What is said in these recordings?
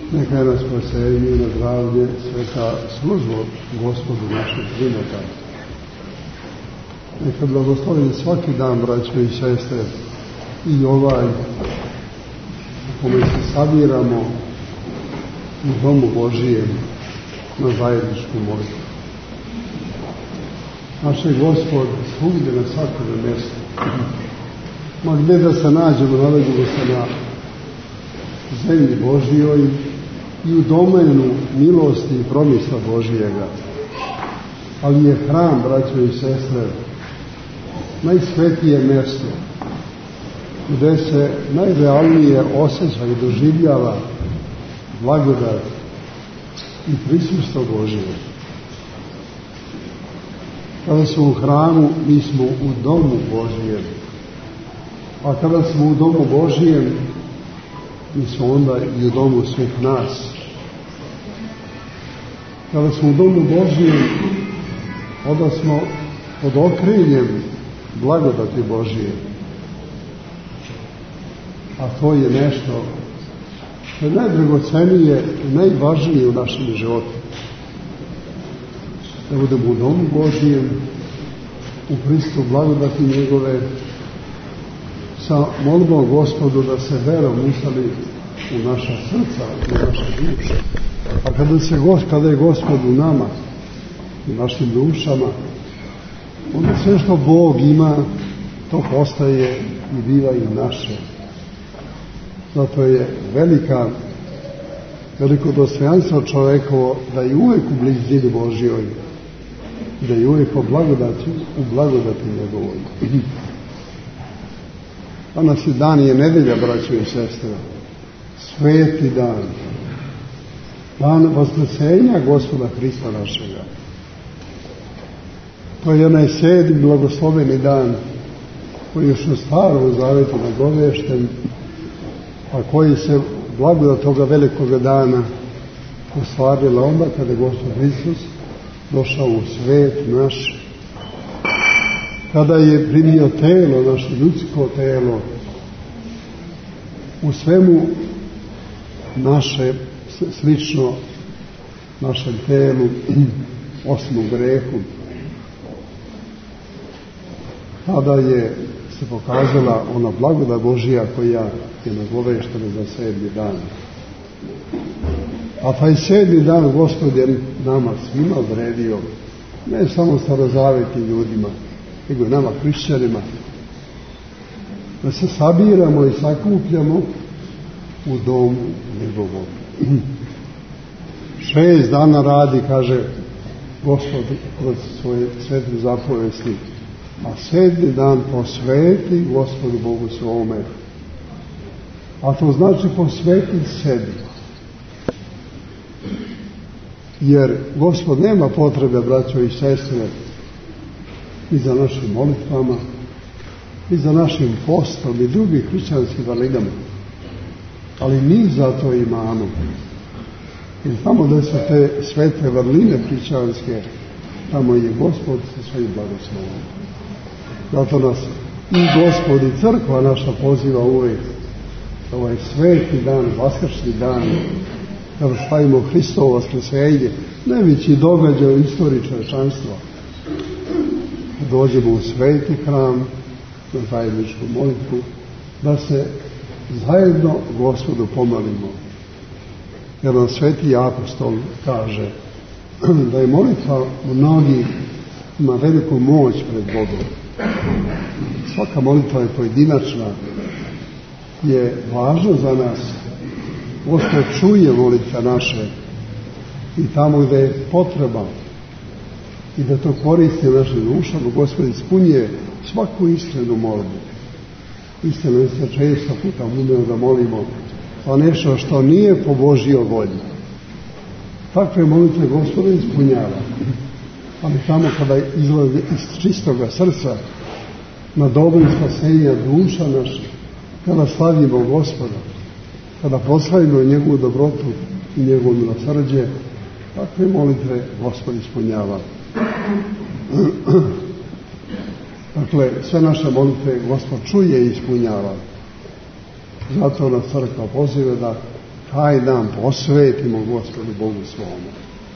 Neka nas spasenje na zdravlje sveta služba Gospodu našeg primata. Neka blagoslovi svaki dan, braćo i sestre, i ovaj u kome se sabiramo u domu Božijem na zajedničku molitvu. Naš je Gospod svugdje na svakome mjestu. Ma gdje da se nađemo, nalazimo se na zemlji Božijoj i u domenu milosti i promisla Božijega. Ali je hram, braćo i sestre, najsvetije mjesto gdje se najrealnije osjeća i doživljava blagodat i prisustvo Božije. Kada smo u hramu, mi smo u domu Božijem. A kada smo u domu Božijem, mi smo onda i u domu svih nas. Kada smo u domu Božijem, onda smo pod okriljem blagodati Božije. A to je nešto što je najdragocenije i najvažnije u našem životu. Da budemo u domu Božijem, u pristupu blagodati njegove, sa molbom Gospodu da se verom usali u naša srca, u naše duše. A kada je Gospod u nama, u našim dušama, onda sve što Bog ima, to postaje i biva i naše. Zato je veliko dostojanstvo čovekovo da je uvijek u blizini Božjoj, da je uvijek u blagodati njegovoj. Danas je dan je nedelja, braćo i sestre, sveti dan, dan vaskrsenja Gospoda Hrista našega. To je onaj 7. blagosloveni dan koji je još u Starom Zavetu nagovešten, a koji se blagodat toga velikoga dana ostvarila onda kada je Gospod Hristos došao u svet naš, kada je primio telo, naše ljudsko telo, u svemu naše, slično našem telu, osim u grehu. Tada je se pokazala ona blagodat Božija koja je nagoveštena za 7. dan. A taj 7. dan Gospod je nama svima odredio, ne samo starozavetnim ljudima, nego i nama hrišćanima, da se sabiramo i sakupljamo u domu njegovom. 6 dana radi, kaže Gospod kroz svoje svete zapovesti, a 7. dan posveti Gospodu Bogu svome. A to znači posveti sebi. Jer Gospod nema potrebe, braćo i sestre, i za našim molitvama, i za našim postom i drugih hrišćanskim vrlinama. Ali mi za to imamo. Jer tamo da su te svete vrline hrišćanske, tamo je Gospod sa svojim blagoslovom. Zato nas i Gospod i crkva naša poziva uvijek ovaj sveti dan, vaskršnji dan, kada slavimo Hristovo vaskrsenje, najveći događaj u istoriji čovječanstva. Dođemo u sveti hram, na zajedničku molitvu, da se zajedno Gospodu pomolimo. Jer nam sveti apostol kaže da je molitva mnogi ima veliku moć pred Bogom. Svaka molitva je pojedinačna, je važno za nas. Gospod čuje molitve naše i tamo gdje je potreba i da to koristi u našim dušama, Gospod ispunjuje svaku iskrenu molbu. Istina se često puta umemo da molimo pa nešto što nije po Božjoj volji. Takve molitve Gospod ispunjava. Ali tamo kada izlaze iz čistoga srca na dobro spasenja duša naša, kada slavimo Gospoda, kada proslavimo njegovu dobrotu i njegovo milosrđe, takve molitve Gospod ispunjava. Dakle, sve naše molitve Gospod čuje i ispunjava. Zato nas crkva poziva da taj dan posvetimo Gospodu Bogu svome.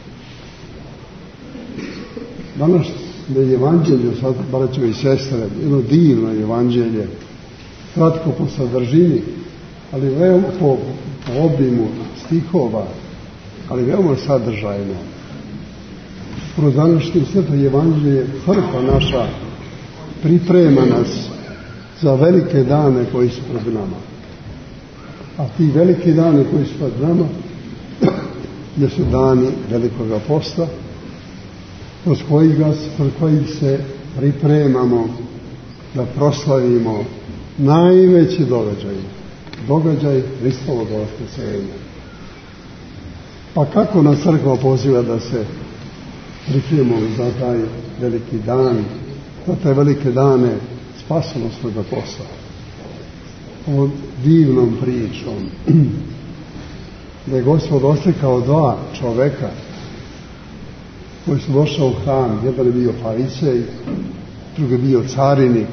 Danas je evanđelje, sad, braćo i sestre, jedno divno evanđelje, kratko po sadržini, ali veoma po obimu stihova, ali veoma sadržajno. Kroz današnje sveto evanđelje crkva naša priprema nas za velike dane koji su pred nama. A ti veliki dane koji su pred nama jesu dani Velikoga posta, kroz kojih se pripremamo da proslavimo najveći događaj Hristovog vaskrsenja. Pa kako nas crkva poziva da se pripremamo za taj veliki dan, za te velike dane spasonosnog posta? O divnom pričom da je Gospod oslikao dva čoveka koji su došli u hram. Jedan je bio farisej, drugi je bio carinik.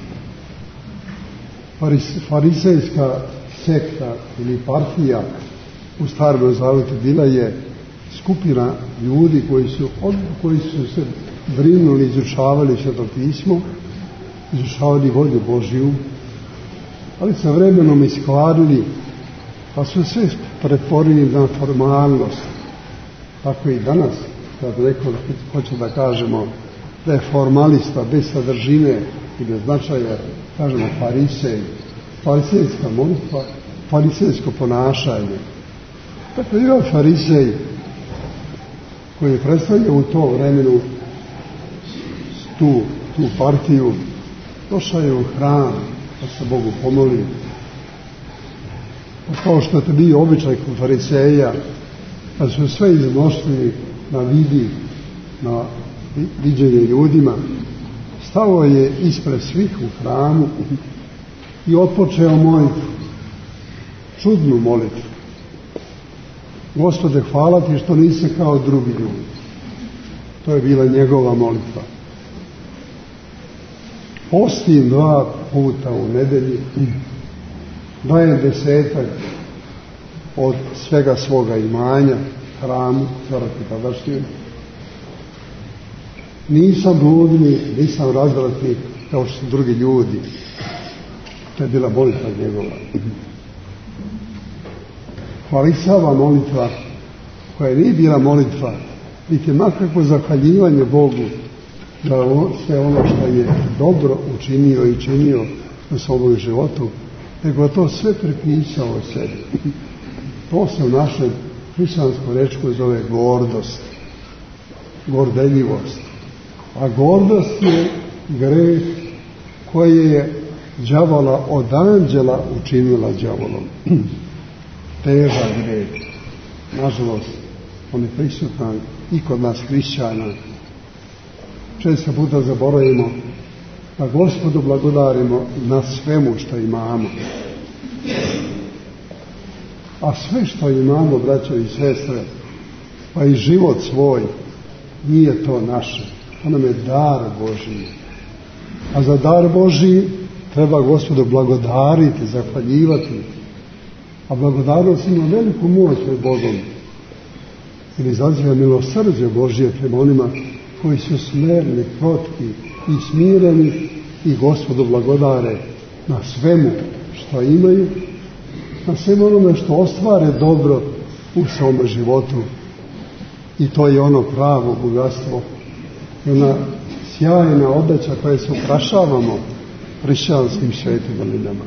Farisejska sekta ili partija u Starom Zavetu bila je skupina ljudi koji su se brinuli, izučavali Sveto pismo, izučavali volju Božju, ali sa vremenom iskvarili, pa su sve pretvorili na formalnost. Tako i danas, kad neko hoće da kažemo da je formalista bez sadržine i bez značaja, kažemo farisej, farisejska molitva, farisejsko ponašanje. Tako je bio farisej koji je predstavljao u to vremenu tu partiju, došao je u hram da se Bogu pomoli. Kao što je to bio običaj kod fariseja, kad su sve iznosili na vidi, na viđenje ljudima, stao je ispred svih u hramu i otpočeo molitvu, čudnu molitvu. Gospode, hvala ti što nisi kao drugi ljudi. To je bila njegova molitva. Postim 2 puta u nedelji, dajem 10% od svega svoga imanja, hramu, crkvi tadašnjoj. Nisam bludnik, nisam razvratnik kao što su drugi ljudi. To je bila molitva njegova. Hvalisava molitva, koja nije bila molitva, niti makako zahvaljivanje Bogu za sve ono što je dobro učinio i činio u svom životu, nego to sve prepisao sebi. To se u našem hrišćanskom rečku zove gordost, gordeljivost. A gordost je greh koji je đavola od anđela učinila đavolom. Težak greh. Nažalost, on je prisutan i kod nas hrišćana. Često puta zaboravimo da Gospodu blagodarimo na svemu što imamo. A sve što imamo, braćo i sestre, pa i život svoj, nije to naše. To nam je dar Božji. A za dar Božji treba Gospodu blagodariti, zahvaljivati. A blagodarnost ima veliku moć pred Bogom. Jer izaziva milosrđe Božje prema onima koji su smerni, krotki i smireni i Gospodu blagodare na svemu što imaju, na svemu onome što ostvare dobro u svom životu. I to je ono pravo bogatstvo i ona sjajna odeća koje se ukrašavamo hrišćanskim svetim vrlinama.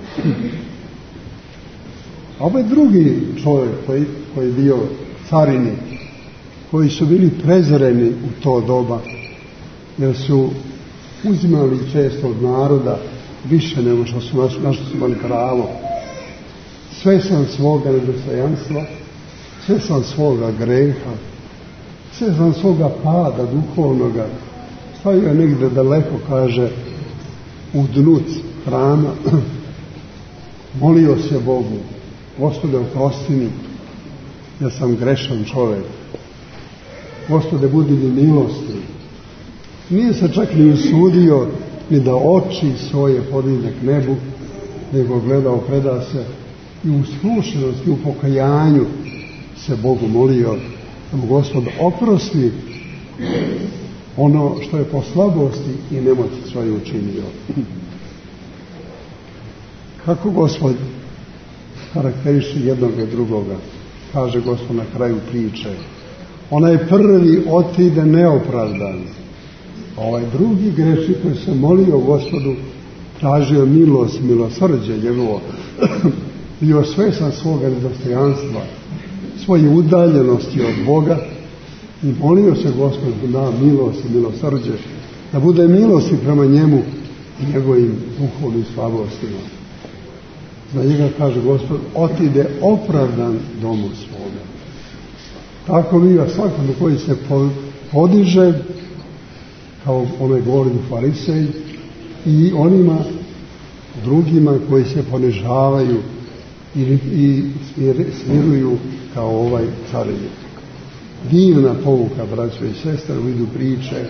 A ovaj drugi čovjek koji je bio carinik, koji su bili prezreni u to doba, jer su uzimali često od naroda više nego što su imali pravo. Sve sam svoga nedostojanstva, sve sam svoga greha, sve sam svoga pada duhovnoga, stavio je negdje daleko, kaže, u dnuc hrama, molio se Bogu, Gospode, oprosti mi, jer sam grešan čovjek. Gospode, budi mi milosti. Nije se čak ni usudio ni da oči svoje podigne k nebu, nego gledao, preda se i u skrušenosti, u pokajanju se Bogu molio da mu Gospod oprosti ono što je po slabosti i nemoći svoje učinio. Kako Gospod karakteriše jednog i drugoga? Kaže Gospod na kraju priče. Onaj prvi otide neopravdan, a ovaj drugi grešnik koji se molio Gospodu, tražio milost, milosrđe njegovo, bio svjestan svoga nedostojanstva, svoje udaljenosti od Boga i molio se Gospodu da milost i milosrđe, da bude milosti prema njemu i njegovim duhovnim slabostima. Za njega, kaže Gospod, otide opravdan domu svoga. Tako biva svakom koji se podiže kao onaj govorni farisej i onima drugima koji se ponižavaju i smiruju kao ovaj carinik. Divna pouka, braćo i sestre, u vidu priče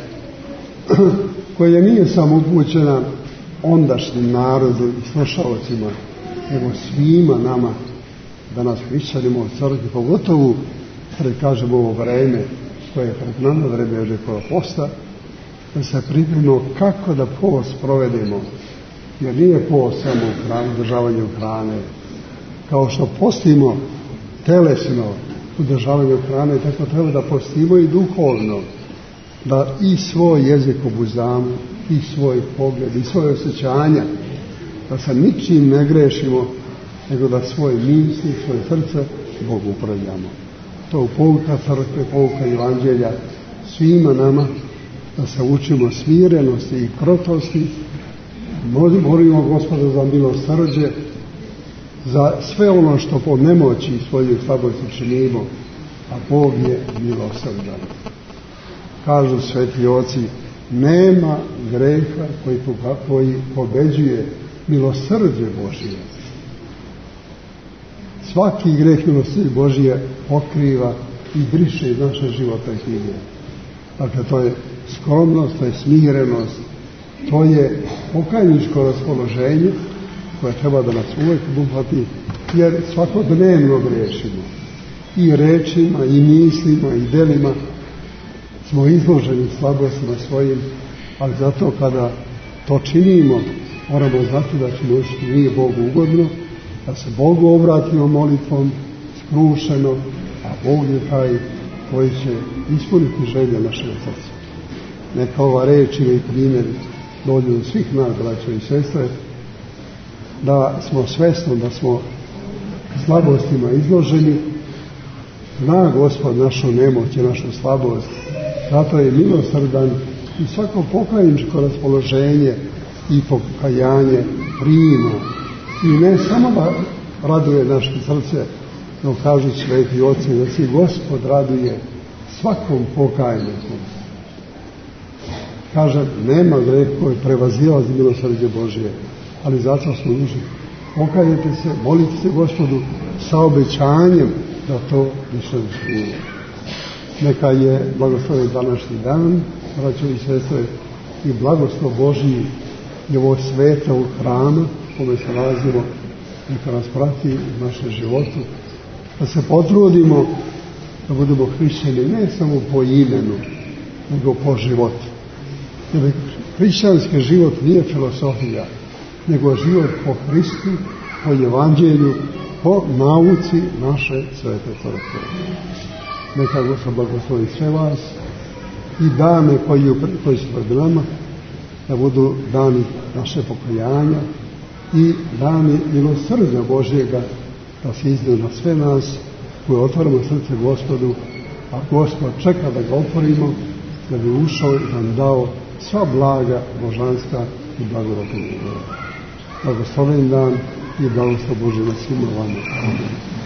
koja nije samo upućena ondašnjem narodu i slušalcima, nego svima nama, danas hrišćanima u crkvi, pogotovo pred, kažemo, ovo vreme koje je pred nama, vreme Ježekova posta, da se pripremimo kako da post provedemo, jer nije post samo u hrani, državanju hrane. Kao što postimo telesno u državanju hrane, tako treba da postimo i duhovno, da i svoj jezik obuzdamo, i svoj pogled, i svoje osjećanja, da se ničim ne grešimo, nego da svoje misli, svoje srce Bogu upravljamo. To je pouka crkve, pouka evanđelja svima nama, da se učimo smirenosti i krotosti, molimo Gospoda za milosrđe, za sve ono što po nemoći svoju slabosti činimo, a Bog je milosrđan. Kažu sveti oci, nema greha koji pobeđuje milosrđe Božije. Svaki greh milosrđe Božije pokriva i briše iz naše života i knjige. Dakle, to je skromnost, to je smirenost, to je pokajničko raspoloženje koje treba da nas uvijek obuhvati, jer svakodnevno grešimo. I rečima, i mislima, i delima smo izloženi slabostima svojim, ali zato kada to činimo, moramo znati da ćemo učiti nije Bogu ugodno, da se Bogu obratimo molitvom, skrušeno, a Bog je taj koji će ispuniti želje našeg srca. Neka ova reč i primjer dođu do svih nas, braćo i sestre, da smo svesni da smo slabostima izloženi, zna Gospod našu nemoć i našu slabost, zato je milosrdan i svako pokajničko raspoloženje i pokajanje prima. I ne samo da raduje naše srce, no kažu sveti oci da se Gospod raduje svakom pokajniku. Kaže, nema greh koji prevazilazi milosrđe Božije, ali zato smo dužni. Pokajete se, molite se Gospodu sa obećanjem da to više učinimo. Neka je blagosloven današnji dan, braćo i sestre, i blagoslov Božiji i ovo sveto hrama kome se nalazimo, neka nas prati u našem životu, da se potrudimo da budemo hrišćani ne samo po imenu, nego po životu. Jer hrišćanski život nije filosofija, nego život po Hristu, po evanđelju, po nauci naše svete crkve. Neka Gospod blagoslovi sve vas i dane koji su pred nama, da budu dani naše pokajanja i dani milosrđa Božjega, da se izdaju na sve nas koji otvorimo srce Gospodu, a Gospod čeka da ga otvorimo, da bi ušao i nam dao sva blaga božanska i blagodatna. Blagosloven dan i blagoslov Božje na svima vama. Amen.